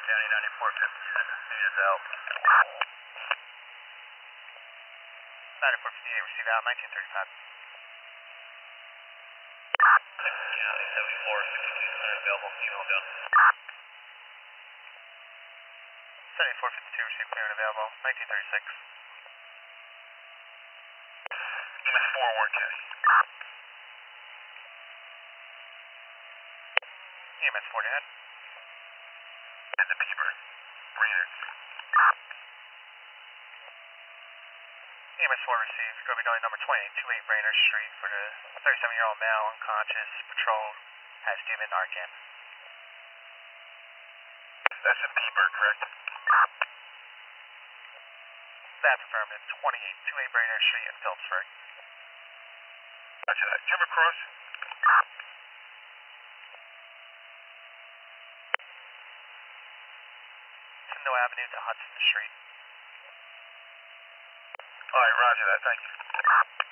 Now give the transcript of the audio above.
County 9457. Need his help. 9458, receive out 1935. County 7452 available. Email go. 7452, receive clear and available. 1936. EMS 4, Warren County. EMS 4 to head. And the Beaver. Brainerd. EMS 4 received. Go be going number 2828 Brainerd Street for the 37-year-old male unconscious. Patrol has given Narcan. That's a Beaver, correct? That's affirmative. 2828 Brainerd Street in Phillipsburg. Gotcha that. Do you have a cross? Tyndall Avenue to Hudson Street. Alright, roger that. Thank you.